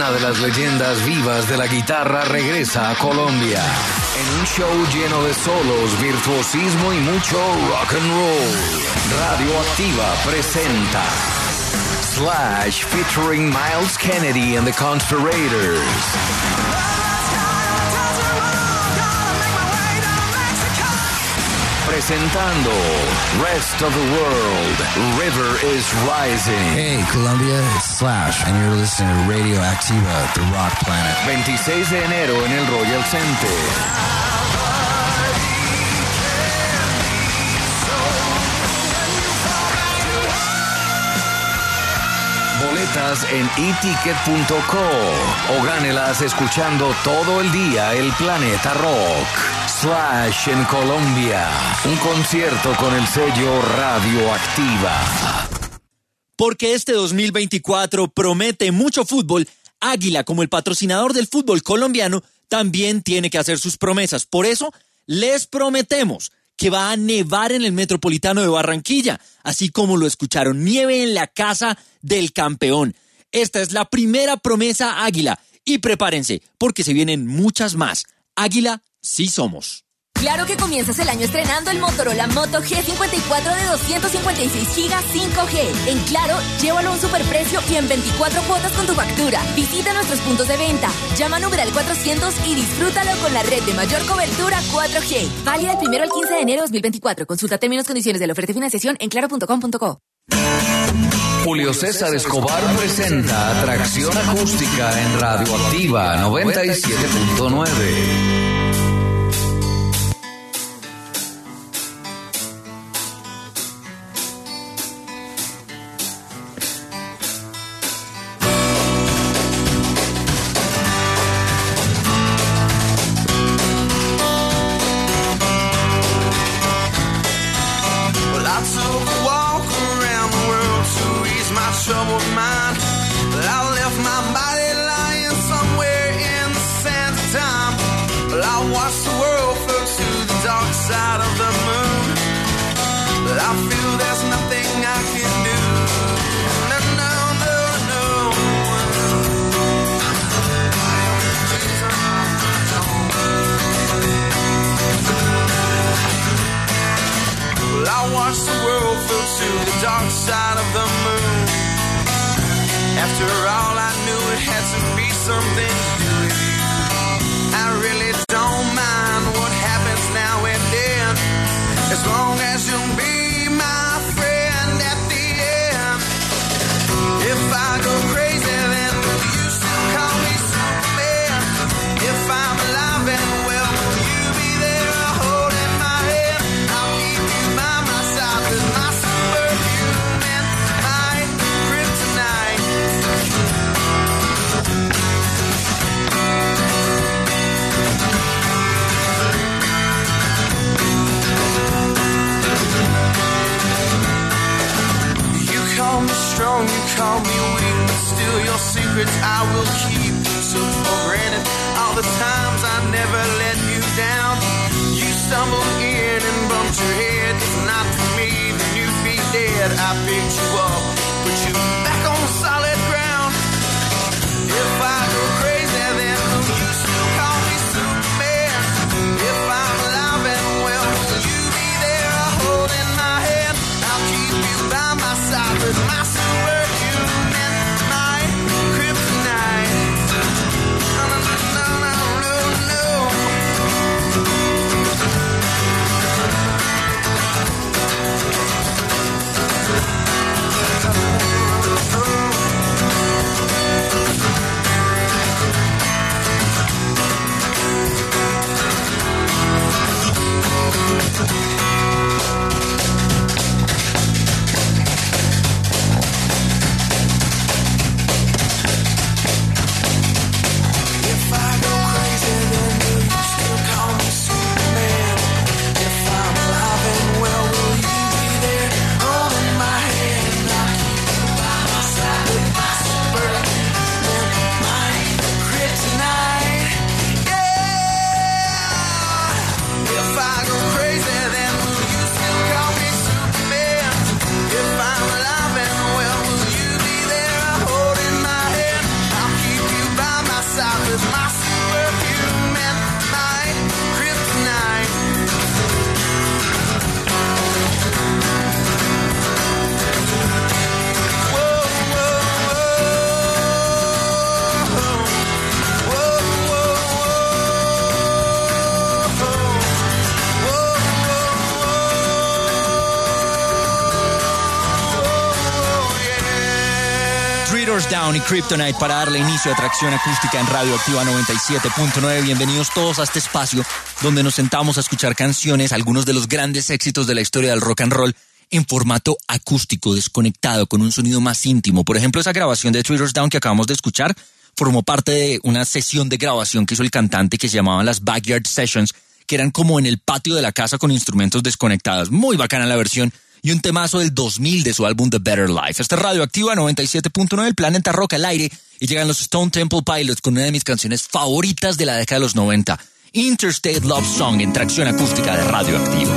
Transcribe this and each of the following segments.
Una de las leyendas vivas de la guitarra regresa a Colombia en un show lleno de solos, virtuosismo y mucho rock and roll. Radioactiva presenta Slash featuring Miles Kennedy and the Conspirators. Presentando Rest of the World, River is Rising. Hey, Colombia, it's Slash, and you're listening to Radioactiva, The Rock Planet. 26 de enero en el Royal Center. Boletas en eticket.co o gánelas escuchando todo el día el Planeta Rock. Slash en Colombia, un concierto con el sello Radioactiva. Porque este 2024 promete mucho fútbol, Águila, como el patrocinador del fútbol colombiano, también tiene que hacer sus promesas. Por eso, les prometemos que va a nevar en el Metropolitano de Barranquilla, así como lo escucharon, nieve en la casa del campeón. Esta es la primera promesa Águila, y prepárense, porque se vienen muchas más. Águila, sí somos. Claro que comienzas el año estrenando el Motorola Moto G54 de 256 GB 5G. En Claro, llévalo a un superprecio y en 24 cuotas con tu factura. Visita nuestros puntos de venta. Llama numeral 400 y disfrútalo con la red de mayor cobertura 4G. Válida del 1 al 15 de enero de 2024. Consulta términos y condiciones de la oferta y financiación en claro.com.co. Julio César Escobar presenta Atracción Acústica en Radioactiva 97.9. Doors Down y Kryptonite para darle inicio a Atracción Acústica en Radio Activa 97.9. Bienvenidos todos a este espacio donde nos sentamos a escuchar canciones, algunos de los grandes éxitos de la historia del rock and roll, en formato acústico, desconectado, con un sonido más íntimo. Por ejemplo, esa grabación de Three Doors Down que acabamos de escuchar formó parte de una sesión de grabación que hizo el cantante que se llamaban las Backyard Sessions, que eran como en el patio de la casa con instrumentos desconectados. Muy bacana la versión. Y un temazo del 2000 de su álbum The Better Life. Esta es Radio Activa 97.9, el Planeta Rock al aire, y llegan los Stone Temple Pilots con una de mis canciones favoritas de la década de los 90, Interstate Love Song, en Tracción Acústica de Radio Activa.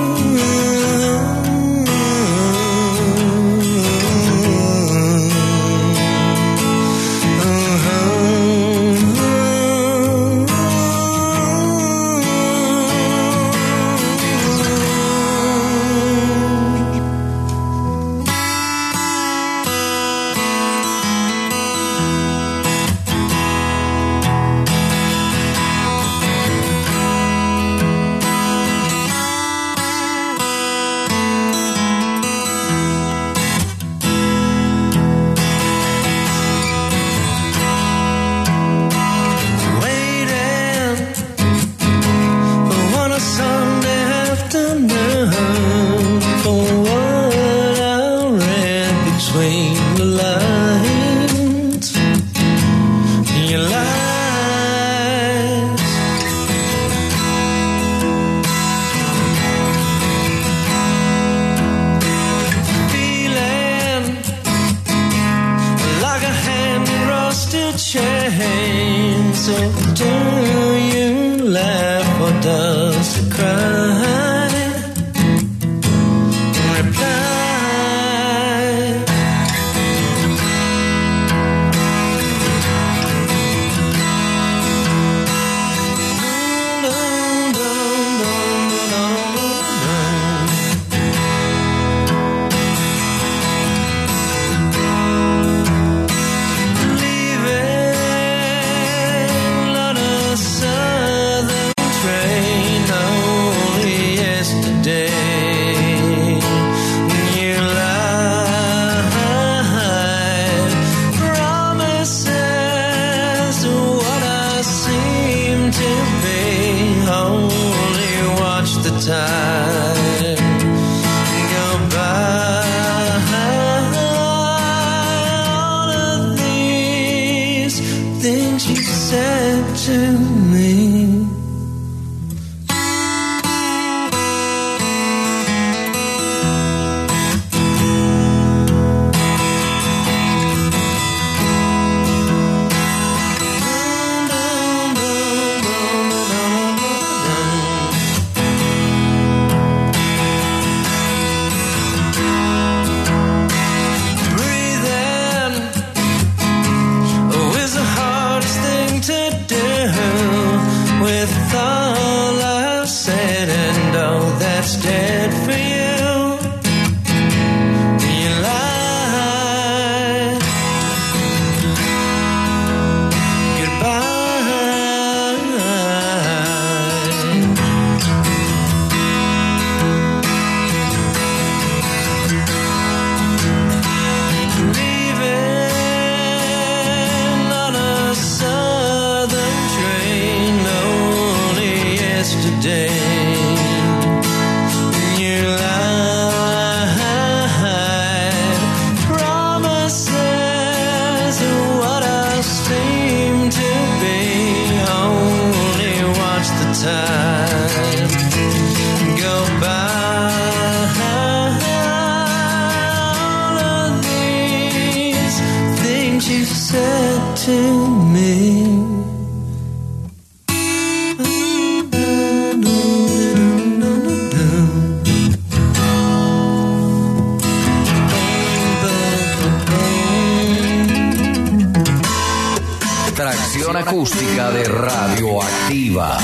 Acústica de Radio Activa.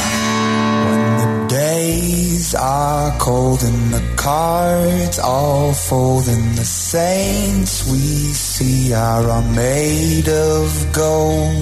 When the days are cold and the cards all fold and the saints we see are made of gold,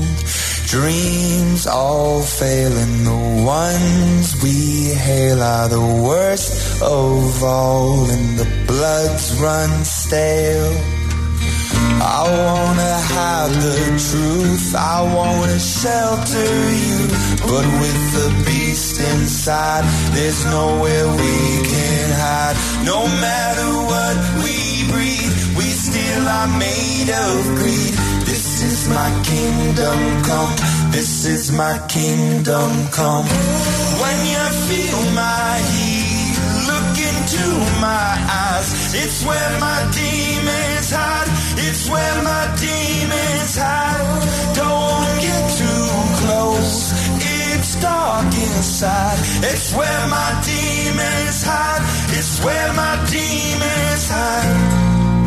dreams all fail and the ones we hail are the worst of all, and the bloods run stale. I wanna hide the truth, I wanna shelter you, but with the beast inside, there's nowhere we can hide. No matter what we breathe, we still are made of greed. This is my kingdom come, this is my kingdom come. When you feel my heat, look into my eyes. It's where my demons hide, it's where my demons hide. Don't get too close, it's dark inside. It's where my demons hide, it's where my demons hide.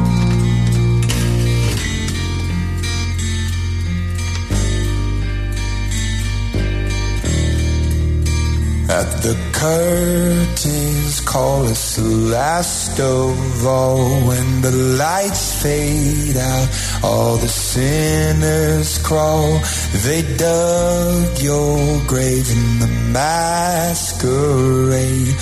At the curtains call us the last of all. When the lights fade out, all the sinners crawl. They dug your grave in the masquerade,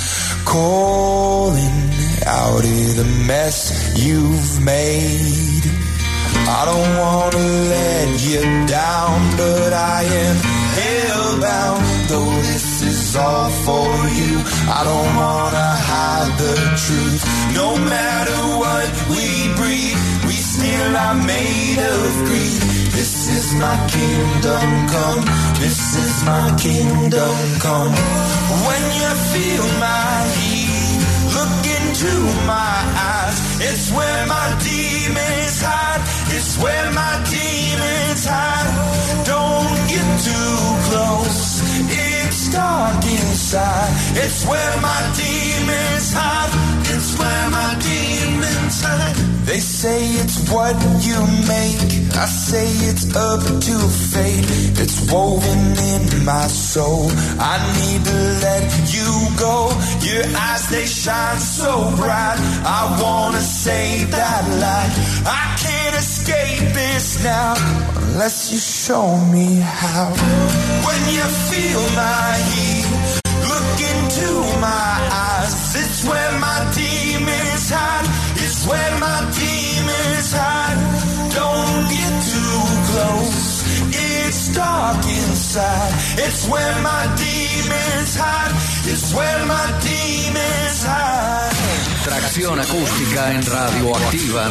calling out of the mess you've made. I don't wanna let you down, but I am hellbound. Though this is all for you, I don't wanna hide the truth. No matter what we breathe, we still are made of greed. This is my kingdom come, this is my kingdom come. When you feel my heat, look into my eyes. It's where my demons hide, it's where my demons hide. Don't get too close, it's dark inside. It's where my demons hide, it's where my demons hide. They say it's what you make, I say it's up to fate. It's woven in my soul, I need to let you go. Your eyes, they shine so bright, I wanna save that light. I can't escape this now, unless you show me how. When you feel my heat, look into my eyes. It's where my demons hide, it's where my demons hide. Don't get too close, it's dark inside. It's where my demons hide, it's where my demons hide. Tracción acústica en Radioactiva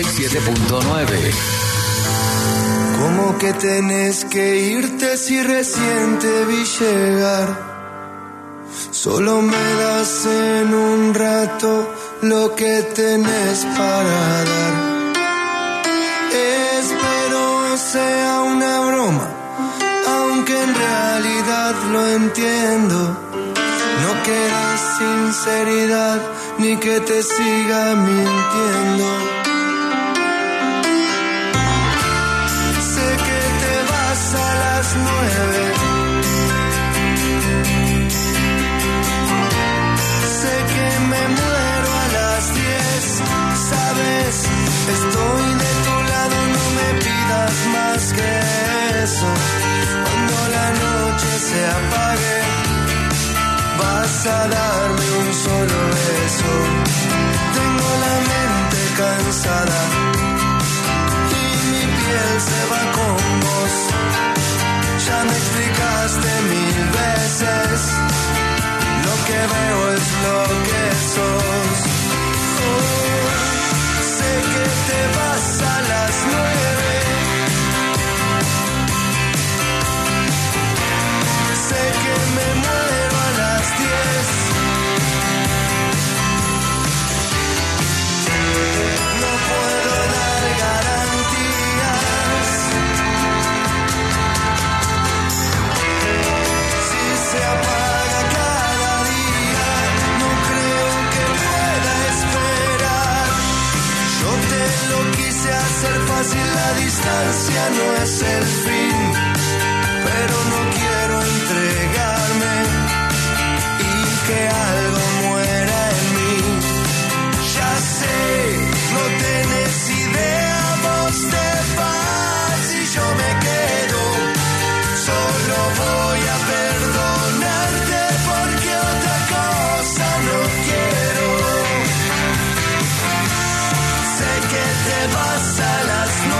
97.9. ¿Cómo que tenés que irte si recién te vi llegar? Solo me das en un rato lo que tenés para dar. Espero sea una broma, aunque en realidad lo entiendo. No querés sinceridad ni que te siga mintiendo. Sé que te vas a las 9. Sé que me muero a las 10. Sabes, estoy de tu lado, no me pidas más que eso. Cuando la noche se apague, vas a darme un solo beso. Tengo la mente cansada y mi piel se va con vos. Ya me explicaste 1000 veces, lo que veo es lo que sos. Sé que te vas a las 9. Sé que me muero a las 10. No puedo dar garantías. Si se apaga cada día, no creo que pueda esperar. Yo te lo quise hacer fácil, la distancia no es el fin, pero no quiero entregarme y que algo muera en mí. Ya sé, no tenés idea, vos te vas y yo me quedo. Solo voy a perdonarte porque otra cosa no quiero. Sé que te vas a las 9.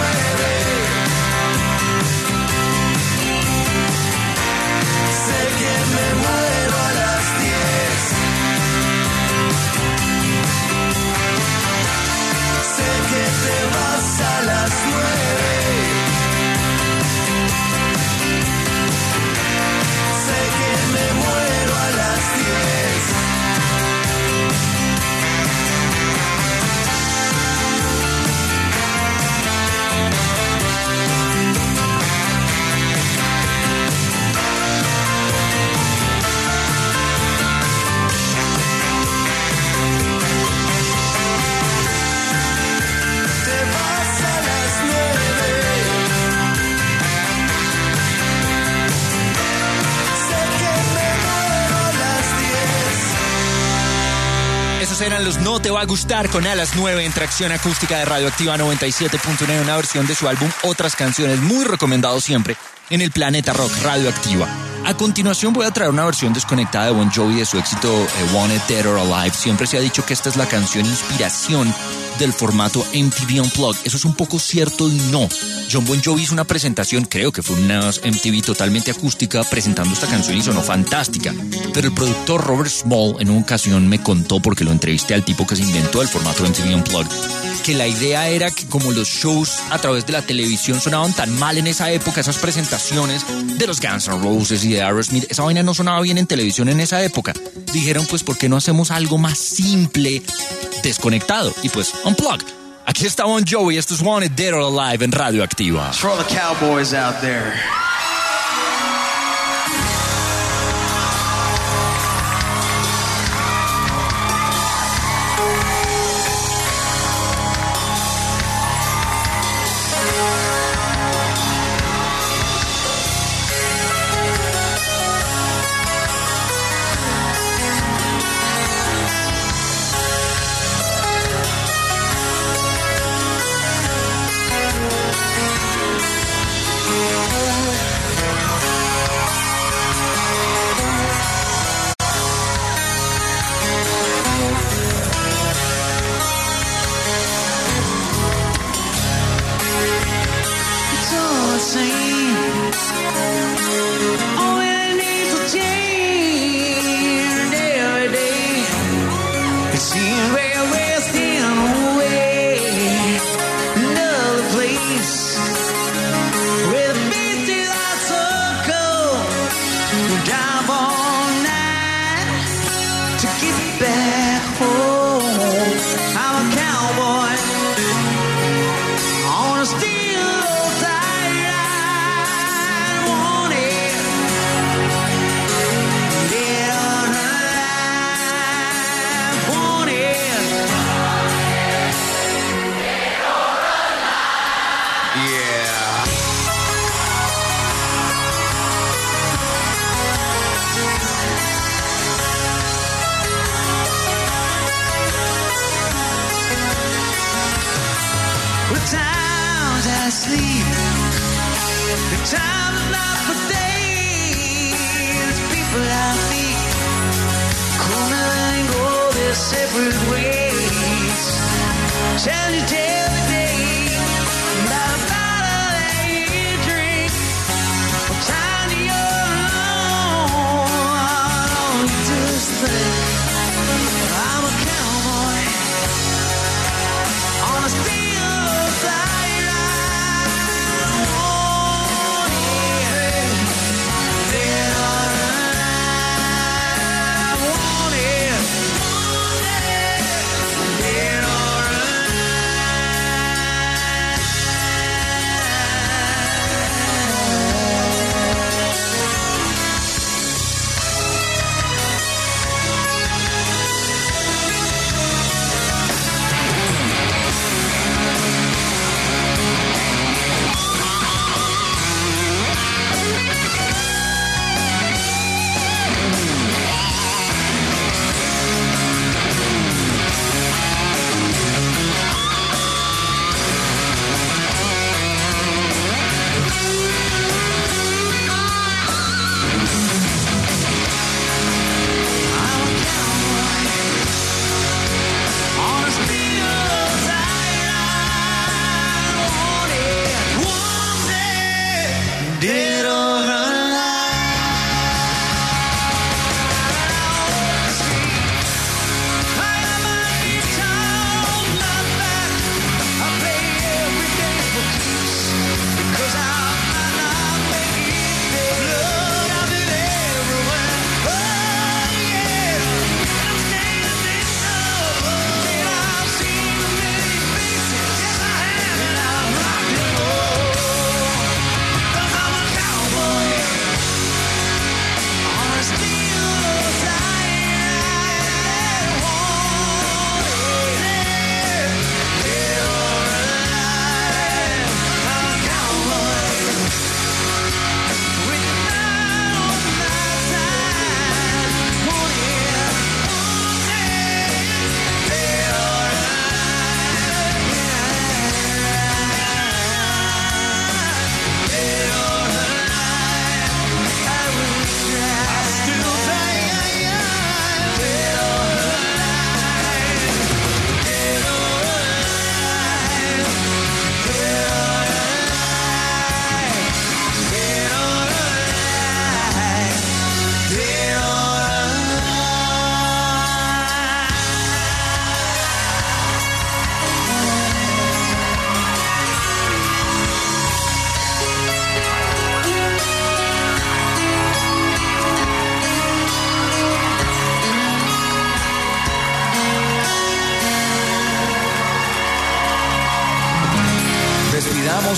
Esos eran los No Te Va a Gustar con A las 9 en Tracción Acústica de Radioactiva 97.9, una versión de su álbum Otras Canciones, muy recomendado siempre en el Planeta Rock Radioactiva. A continuación voy a traer una versión desconectada de Bon Jovi de su éxito Wanted Dead or Alive. Siempre se ha dicho que esta es la canción inspiración del formato MTV Unplugged. Eso es un poco cierto y no. John Bon Jovi hizo una presentación, creo que fue una MTV totalmente acústica, presentando esta canción y sonó fantástica. Pero el productor Robert Small en una ocasión me contó, porque lo entrevisté al tipo que se inventó el formato MTV Unplugged, que la idea era que como los shows a través de la televisión sonaban tan mal en esa época, esas presentaciones de los Guns N' Roses y de Aerosmith, esa vaina no sonaba bien en televisión en esa época. Dijeron, pues, ¿por qué no hacemos algo más simple, desconectado? Y pues, Unplugged. Aquí está Bon Jovi, esto es Wanted Dead or Alive en Radioactiva. For all the cowboys out there.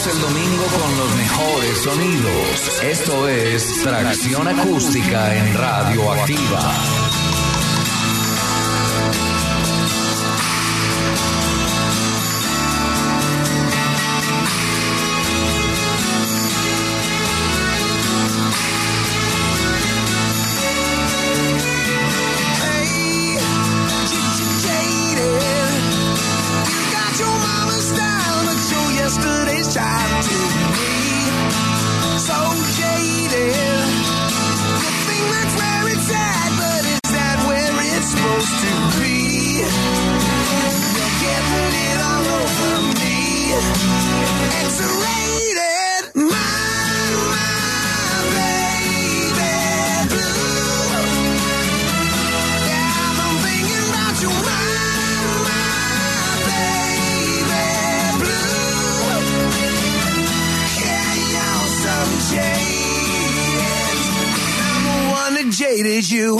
Arrancamos el domingo con los mejores sonidos. Esto es Tracción Acústica en Radioactiva. Jaded you.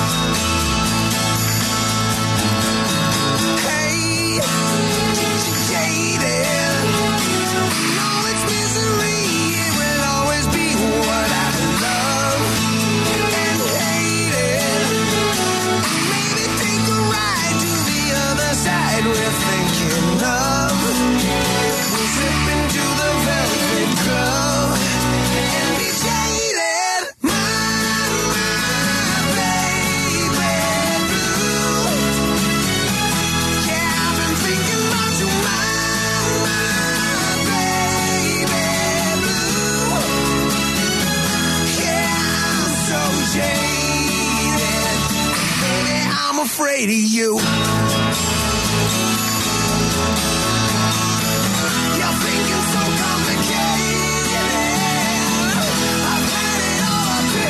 Afraid of you. You're thinking so complicated. I've had it all up to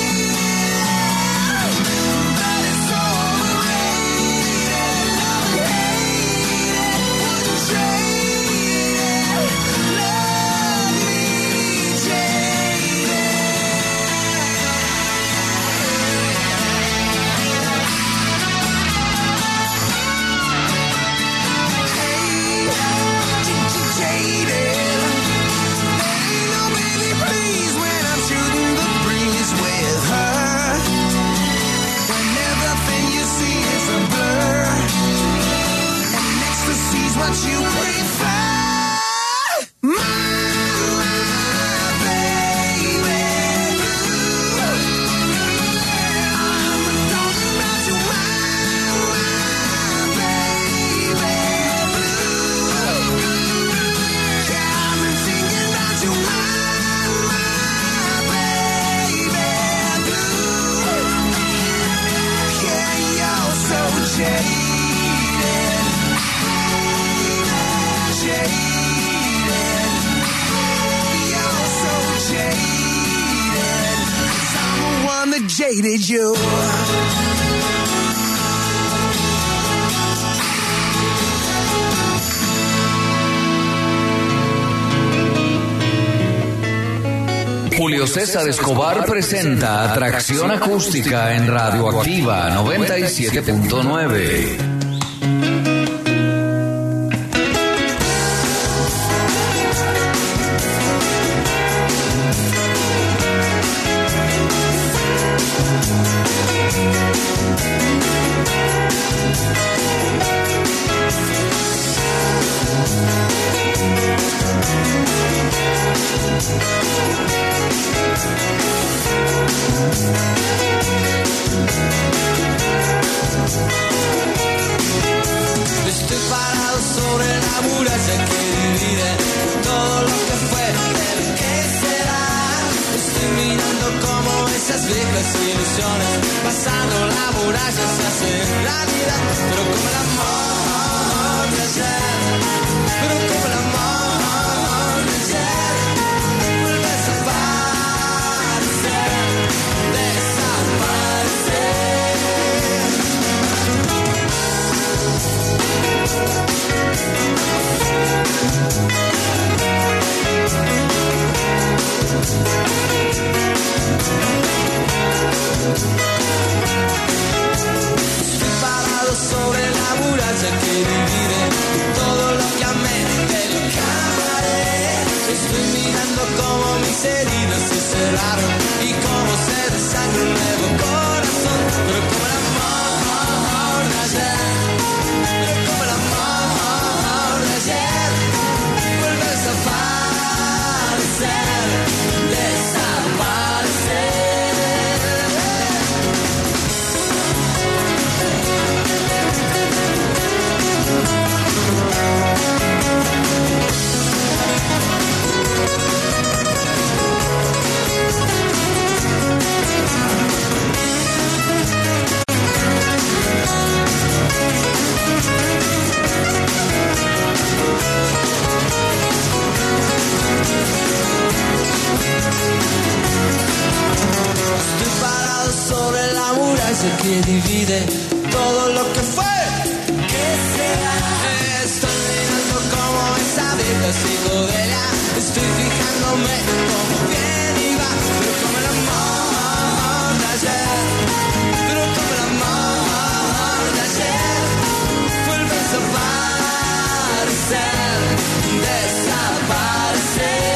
here, but it's so overrated. Love and hate it, wouldn't trade it. Love me jaded. What you prefer, my baby blue. I'm talking about you, my baby blue. Yeah, I've been thinking about you, my baby blue. Yeah, you're so jaded. Jaded you. Julio César Escobar presenta Atracción Acústica en Radioactiva 97.9. Estoy parado sobre la muralla que divide todo lo que fue de lo que será. Estoy mirando como esas viejas ilusiones pasando la muralla se hace realidad. Pero como el amor de ayer, pero como el amor de ayer, vuelve a desaparecer, Estoy parado sobre la muralla que divide todo lo que amé de lo que amaré. Estoy mirando cómo mis heridas se cerraron y cómo se desangra un nuevo corazón. Pero como el amor de ayer, pero como el amor de ayer, vuelve a desaparecer, desaparecer. Estoy parado sobre la muralla que divide todo lo que fue. ¿Qué será? Estoy mirando como esa vieja psicodélica. Estoy fijándome como bien iba, pero como el amor de ayer, pero como el amor de ayer, vuelve a desaparecer, desaparecer.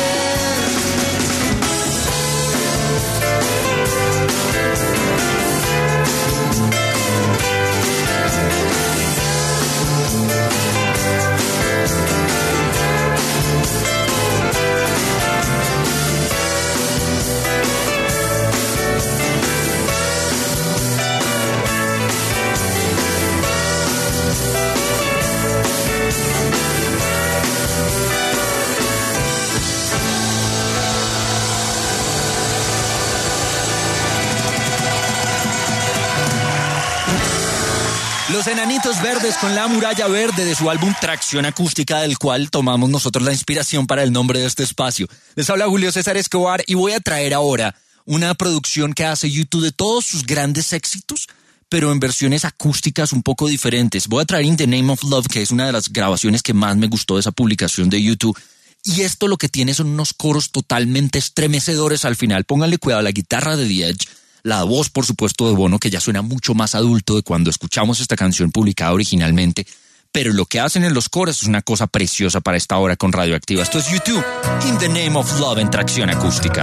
Los Enanitos Verdes con La Muralla Verde de su álbum Tracción Acústica, del cual tomamos nosotros la inspiración para el nombre de este espacio. Les habla Julio César Escobar y voy a traer ahora una producción que hace YouTube de todos sus grandes éxitos, pero en versiones acústicas un poco diferentes. Voy a traer In the Name of Love, que es una de las grabaciones que más me gustó de esa publicación de YouTube. Y esto lo que tiene son unos coros totalmente estremecedores al final. Pónganle cuidado a la guitarra de The Edge, la voz, por supuesto, de Bono, que ya suena mucho más adulto de cuando escuchamos esta canción publicada originalmente. Pero lo que hacen en los coros es una cosa preciosa para esta hora con Radioactiva. Esto es YouTube, In the Name of Love en Tracción Acústica.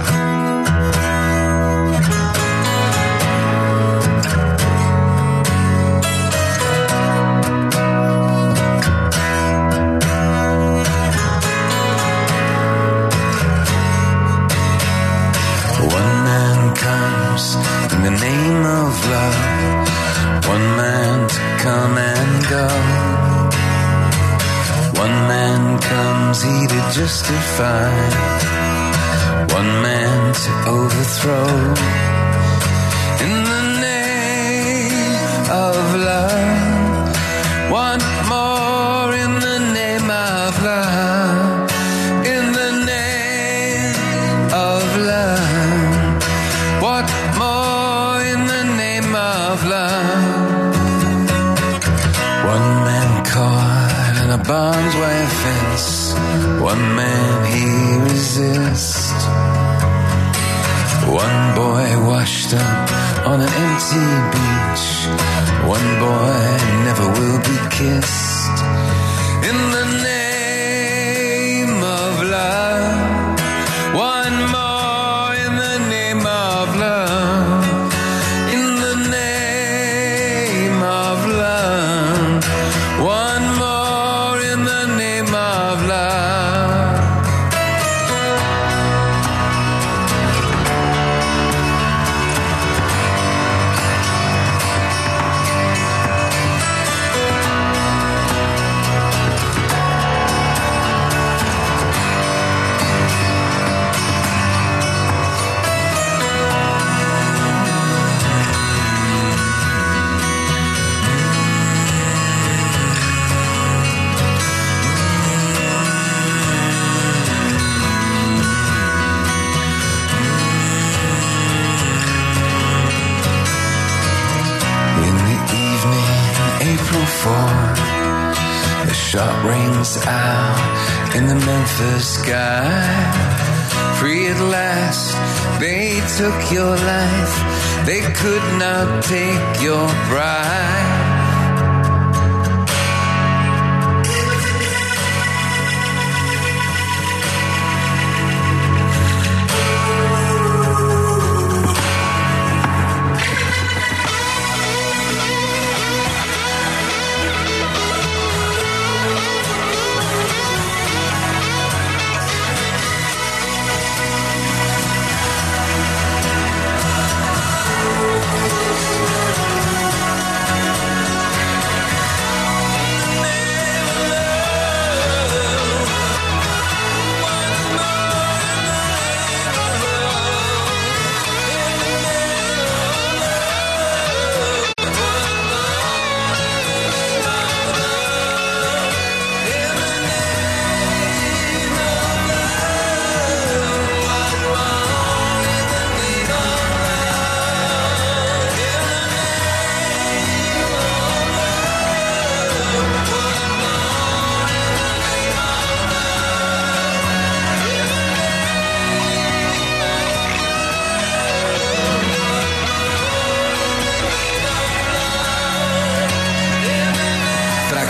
In the name of love, one man to come and go. One man comes, he to justify, one man to overthrow. In the name of love, one more in the name of love. In the name of love, what more in the name of love? One man caught in a barbed wire fence, one man he resists. One boy washed up on an empty beach, one boy never will be kissed. In the name of love, one more in the name of love. In the name of love, one more in the name of love. April 4, the shot rings out in the Memphis sky. Free at last, they took your life, they could not take your bride.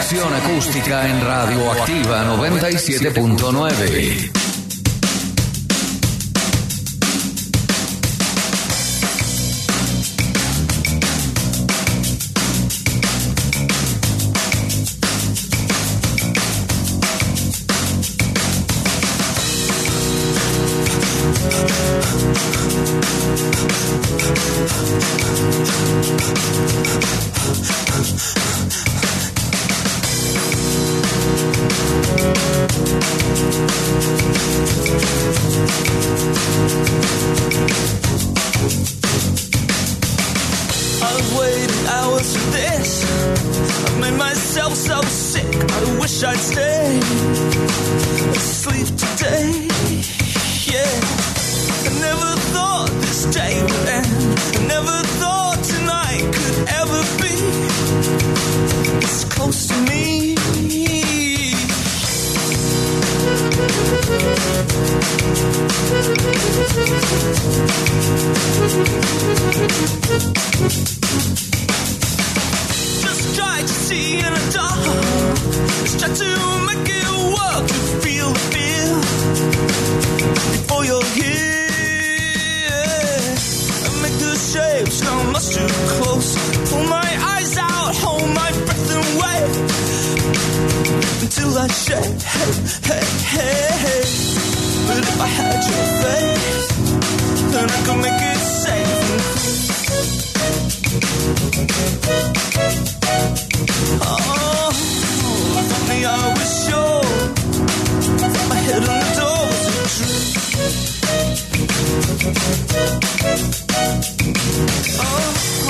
Atracción acústica en Radioactiva 97.9. I've waited hours for this. I've made myself so sick. I wish I'd stay asleep today. Yeah, I never thought this day would end. I never thought tonight could ever be this close to me. Just try to see in the dark. Just try to make it work. To feel the fear before you're here. And make the shapes come much too close. Pull my eyes out, hold my breath and wait until I shake. Hey, hey, hey, hey. But if I had your face, then I could make it safe and clean. Oh, if only I was sure that my head on the door was a dream. Oh.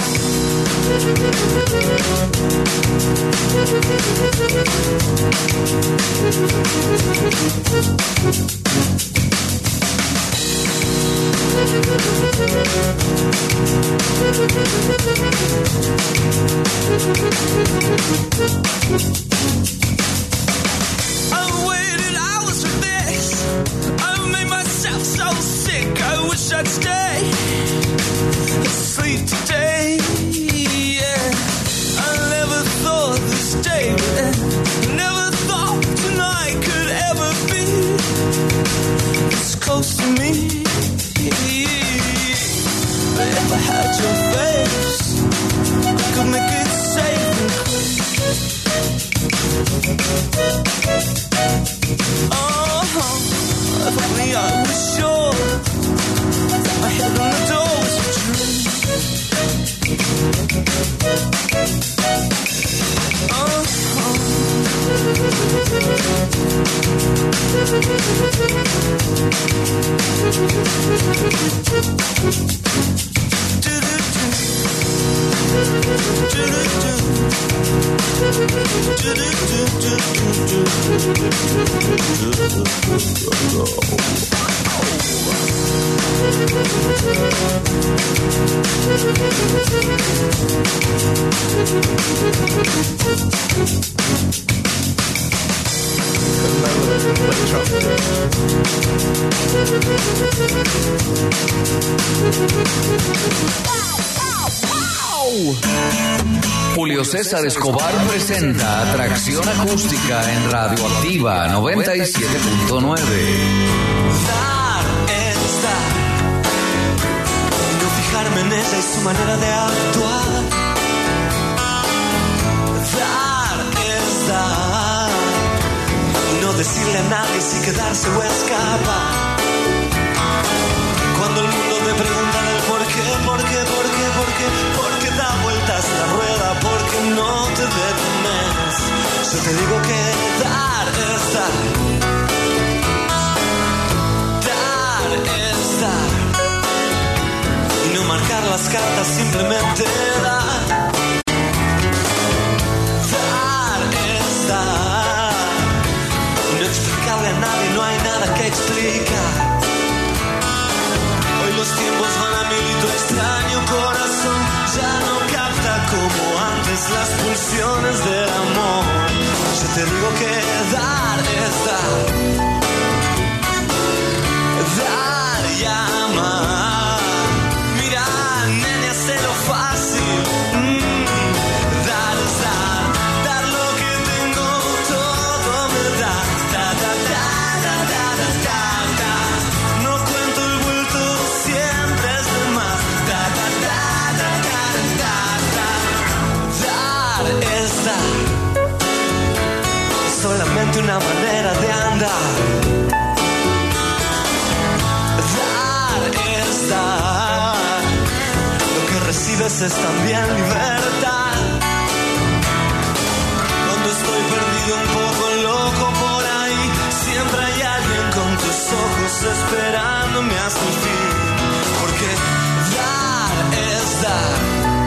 I've waited hours for this. I've made myself so sick. I wish I'd stay asleep today. Yeah, I never thought this day would end. Never thought tonight could ever be this close to me. But if I had your face, I could make it safe and clean. Oh, if only I was sure that my head on the door was a dream. Oh, Julio César Escobar presenta Atracción acústica en Radioactiva 97.9. Dar es dar. No fijarme en ella y su manera de actuar. Dar es dar. No decirle a nadie si quedarse o escapar. Cuando el mundo me pregunta del por qué, por qué, por qué, por qué, por qué da vueltas la rueda, por qué no te detenes, yo te digo que dar es dar. Dar es dar. Y no marcar las cartas, simplemente dar. Dar es dar. Y no explicarle a nadie, no hay nada que explicar. Hoy los tiempos van a mil y tu extraño corazón ya no capta como antes las pulsiones del amor. Yo te digo que dar es dar. Dar y amar. Mira, nene, hazlo fácil. Dar es dar. Dar lo que tengo es solamente una manera de andar. Dar es dar, lo que recibes es también libertad. Cuando estoy perdido un poco loco por ahí, siempre hay alguien con tus ojos esperándome hasta el fin. Porque dar es dar,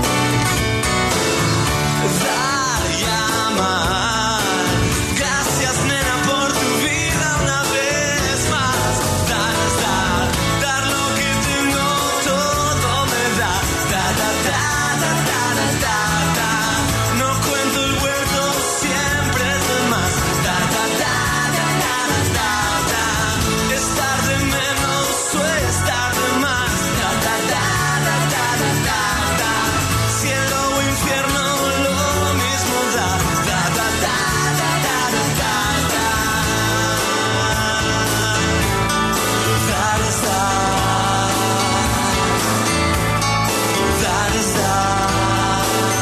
dar y amar. Gracias, nena, por tu vida una vez más. Dar es dar, dar lo que tengo, todo me da. Da, da, da, da, da, da, da, da. No cuento el huerto, siempre es de más. Da, da, da, da, da, da, da, da. Estar de menos o estar de más. Da, da, da, da, da, da, da, da. Cielo o infierno, lo mismo da. Da, da, da, da, da, da, da, da. Dar es dar. Dar es dar.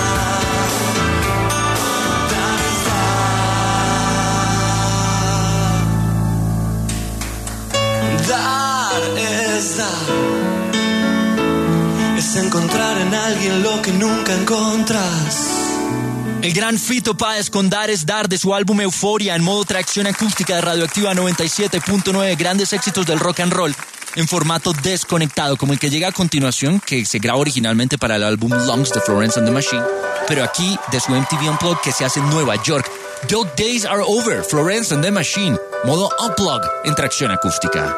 Dar es dar. Dar es dar. Es encontrar en alguien lo que nunca encontras. El gran Fito Páez con Dar es Dar de su álbum Euforia en modo tracción acústica de Radioactiva 97.9, grandes éxitos del rock and roll en formato desconectado, como el que llega a continuación, que se graba originalmente para el álbum Lungs de Florence and the Machine, pero aquí de su MTV Unplugged que se hace en Nueva York. Dog Days Are Over, Florence and the Machine, modo Unplugged en tracción acústica.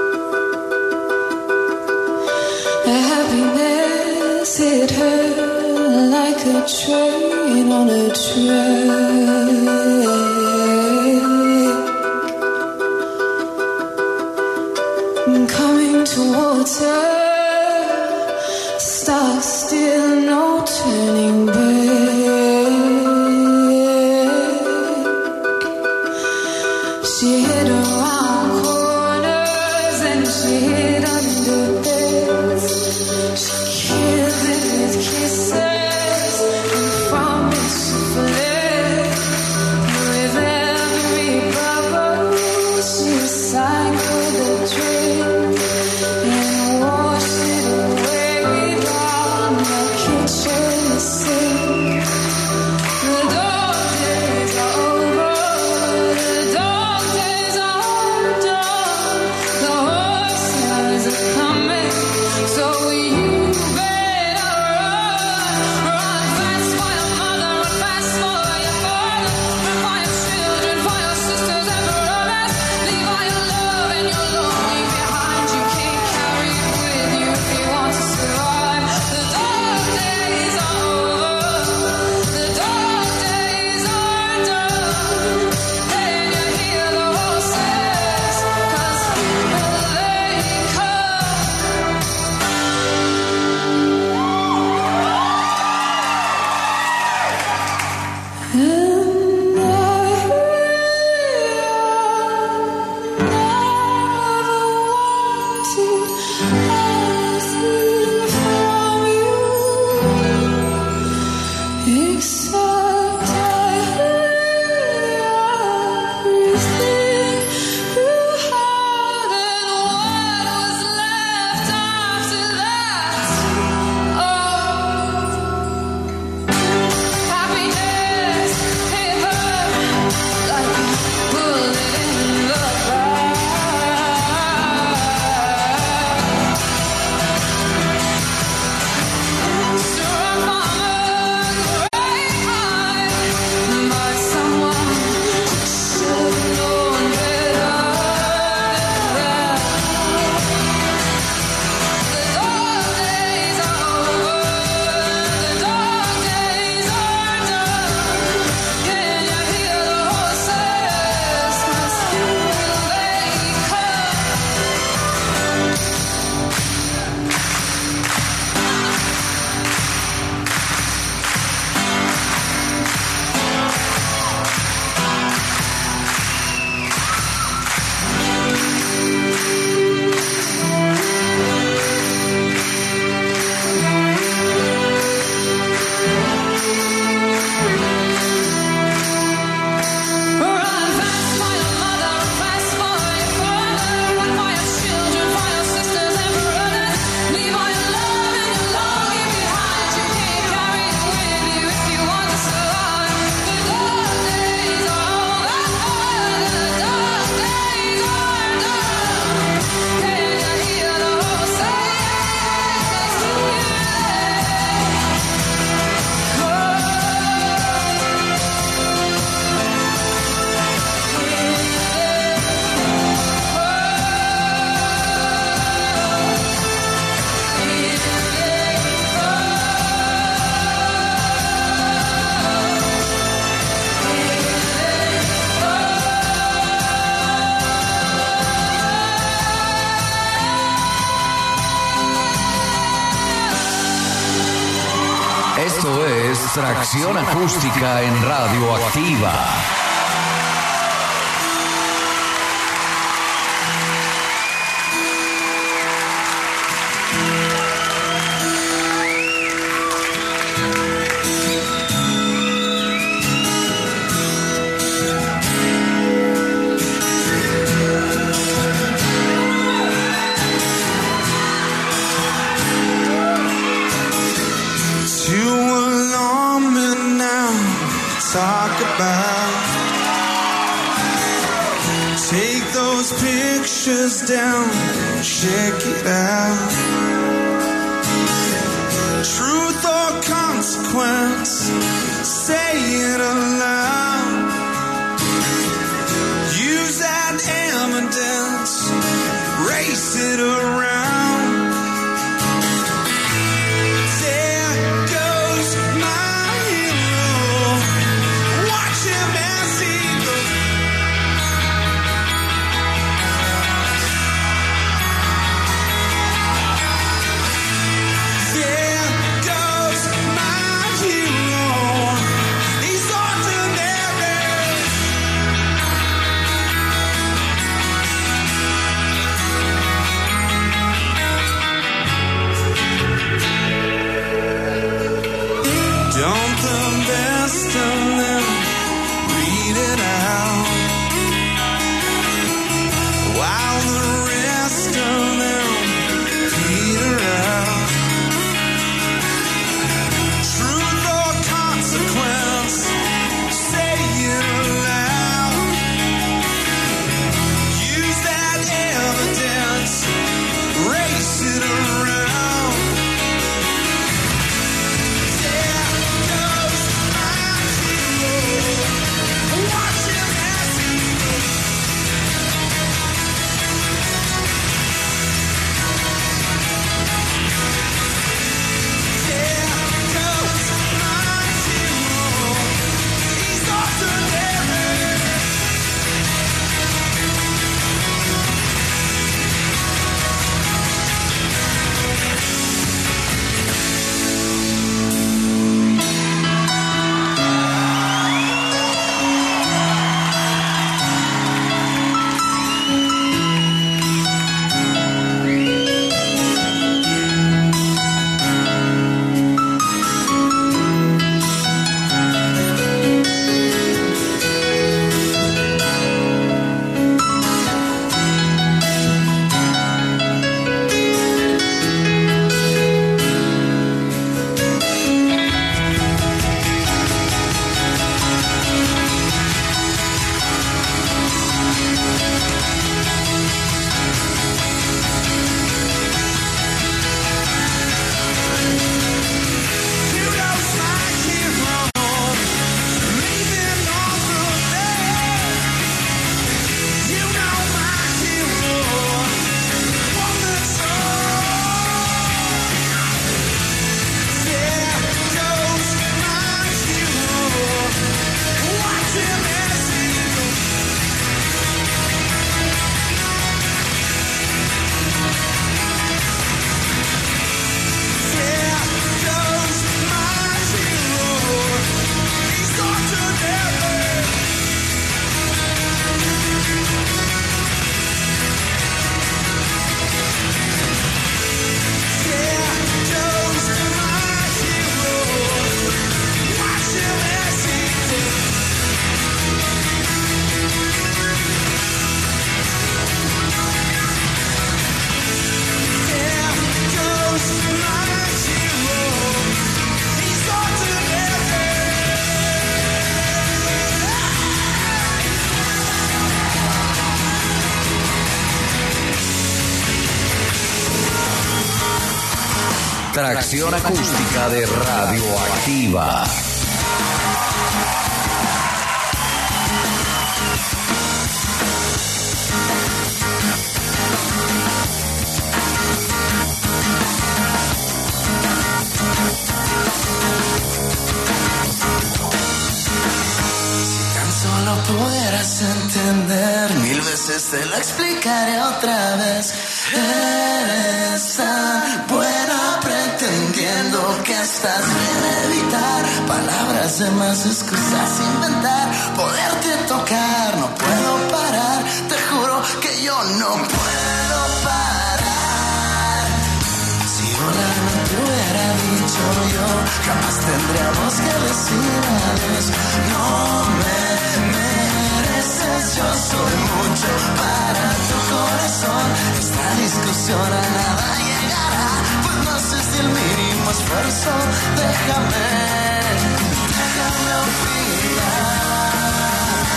Happiness hit her like a train on a track. Coming towards her, stock still, no turning back. She hit around corners and she hid under beds. She killed it with kisses and promised to fled. With every bubble she recycled the drink and washed it away down the kitchen sink. The dog days are over, the dog days are done. The horses are coming, so you better run. Run fast for your mother, run fast for your father, run for your children, for your sisters and brothers. Leave all your love and your longing behind. You can't carry it with you if you want to survive. The dog days are over, the dog days are done. Then you hear the horses, 'cause here they come. And I never wanted anything from you, except I hear everything you had and what was left after that. Happiness hit her like a bullet in the back. Struck from a great es Tracción Acústica en Radioactiva. Talk about. Take those pictures down, check it out. Truth or consequence, say it aloud. Use that evidence, race it around. Tracción Acústica de Radioactiva. Solo pudieras entender, 1000 veces te lo explicaré otra vez. Eres tan buena pretendiendo que estás bien evitar las demás excusas inventar, poderte tocar, no puedo parar, te juro que yo no puedo parar. Si volando te hubiera dicho yo, jamás tendríamos que decir adiós. No me mereces, yo soy mucho para tu corazón. Esta discusión a nada llegará, pues no sé si el mínimo esfuerzo. Déjame opinar.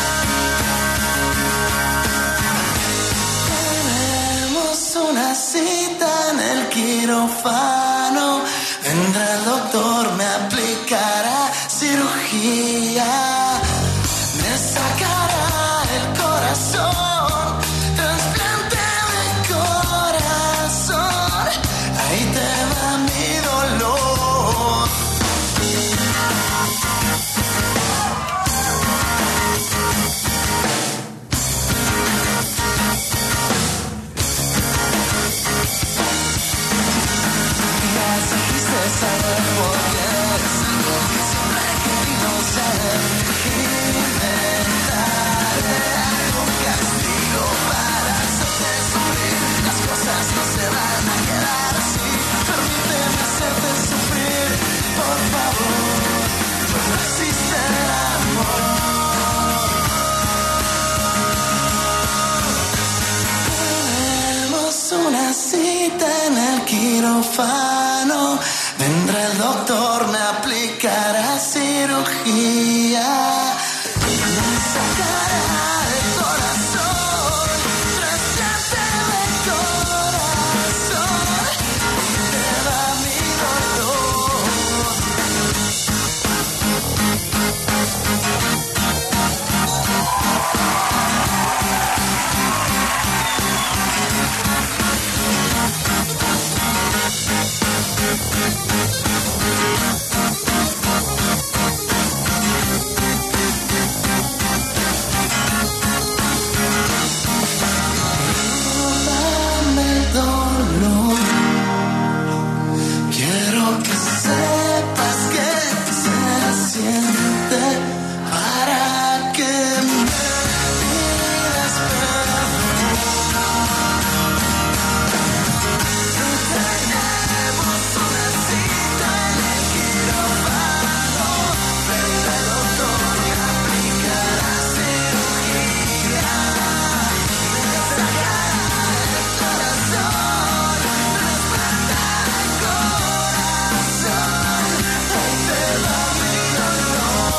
Tenemos una cita en el quirófano. Vendrá el doctor, me aplicará cirugía, me sacará el corazón, trasplante de corazón. Ahí te va mi dolor. Saber por qué es algo que siempre he querido saber. Inventaré algún castigo para hacerte sufrir. Las cosas no se van a quedar así. Permíteme hacerte sufrir, por favor. Pues no existe el amor. Tenemos una cita en el quirófano. Vendrá el doctor, me aplicará cirugía, me sacará el corazón, trasplante de corazón, y te da mi dolor. Quiero que sepas que se siente para que me pidas perdón. Tenemos una cita en el quirófano. Vendrá el doctor y aplicará cirugía. Me sacará el corazón, trasplantará el corazón. Ahí te va mi dolor.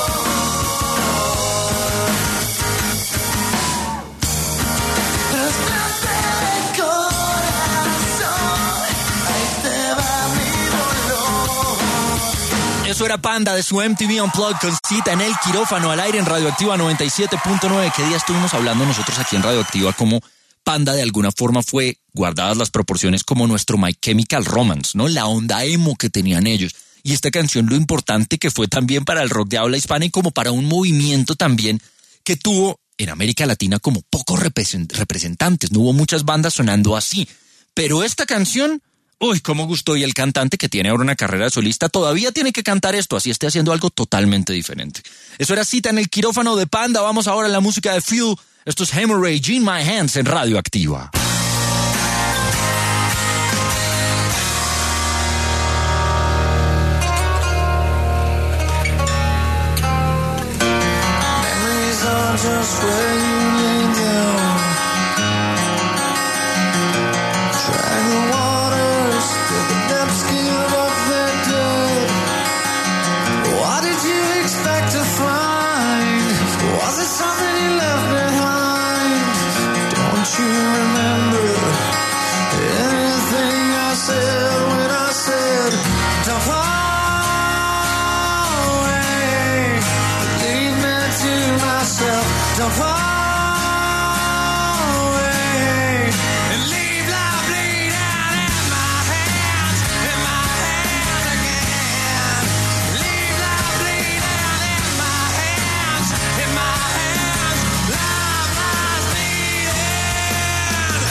Trasplante de corazón. Ahí te va mi dolor. Eso era Panda de su MTV Unplugged con cita en el quirófano, al aire en Radioactiva 97.9. ¿Qué día estuvimos hablando nosotros aquí en Radioactiva como Panda de alguna forma fue, guardadas las proporciones, como nuestro My Chemical Romance, ¿no? La onda emo que tenían ellos. Y esta canción, lo importante que fue también para el rock de habla hispana y como para un movimiento también que tuvo en América Latina como pocos representantes. No hubo muchas bandas sonando así. Pero esta canción, uy, cómo gustó. Y el cantante, que tiene ahora una carrera de solista, todavía tiene que cantar esto, así esté haciendo algo totalmente diferente. Eso era cita en el quirófano de Panda. Vamos ahora a la música de Fuel. Esto es Hemorrhage in My Hands en Radioactiva. Memories are just where you lay down. Drag the waters, till the depths give up their dead. What did you expect to find? Was it something you left behind? Don't you remember anything I said when I said, don't fall away, leave me to myself, don't fall away, and leave life bleed out in my hands again, leave life bleed out in my hands, life lies bleeding.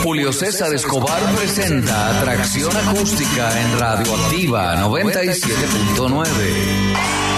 Julio César Escobar presenta Atracción Acústica en Radioactiva 97.9.